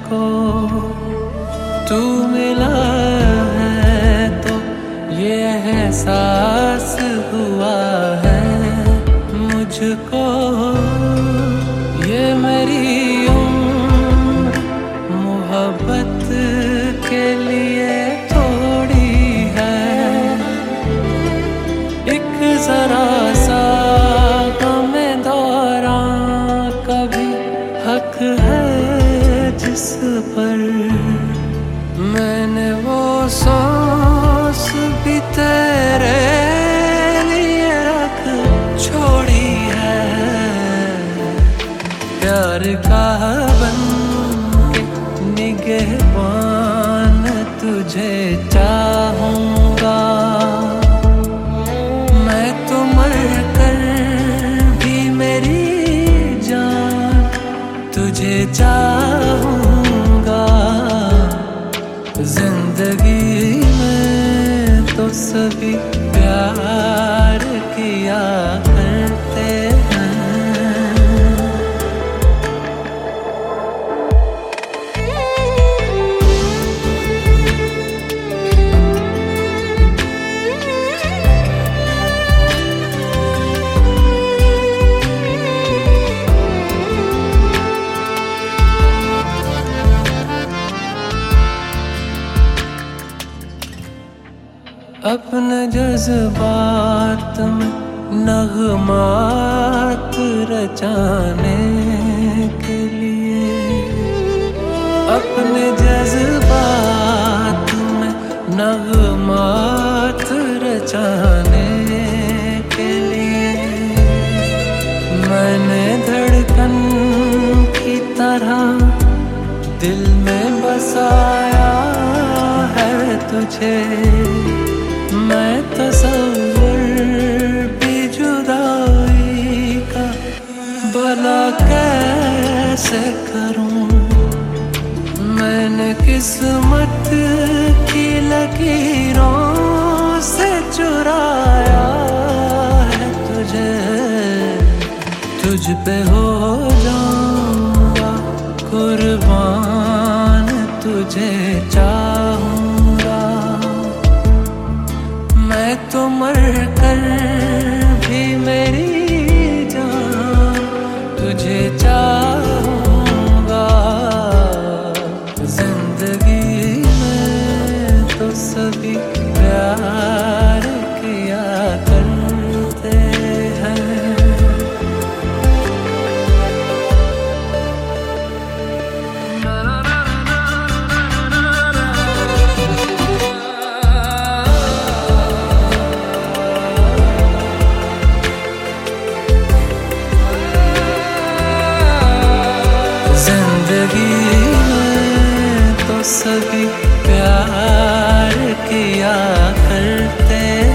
को तू मिला है तो ये एहसास हुआ है मुझको। ये मेरी उम्र मोहब्बत के लिए थोड़ी है, एक जरा सा गमे दौरां कभी हक है जिस पर मैंने वो सांस भी तेरे लिए रख छोड़ी है। प्यार का बन के निगहबान तुझे चाहूंगा, मैं तो मर कर भी मेरी जान तुझे चाहूंगा। जिंदगी में तो सभी प्यार किया करते हैं। अपने जज्बात में नगमात रचाने के लिए, अपने जज्बात में नगमात रचाने के लिए मैंने धड़कन की तरह दिल में बसाया है तुझे। मैं तसव्वुर भी जुदाई का भला कैसे करूं, मैंने किस्मत की लकीरों से चुराया है तुझे। तुझ पे हो जाऊंगा कुर्बान तुझे चाहूंगा, मैं तो मर कर भी मेरी जान तुझे चाहूंगा। जिंदगी में तो सभी प्यार किया करते हैं। जिंदगी में तो सभी प्यार किया करते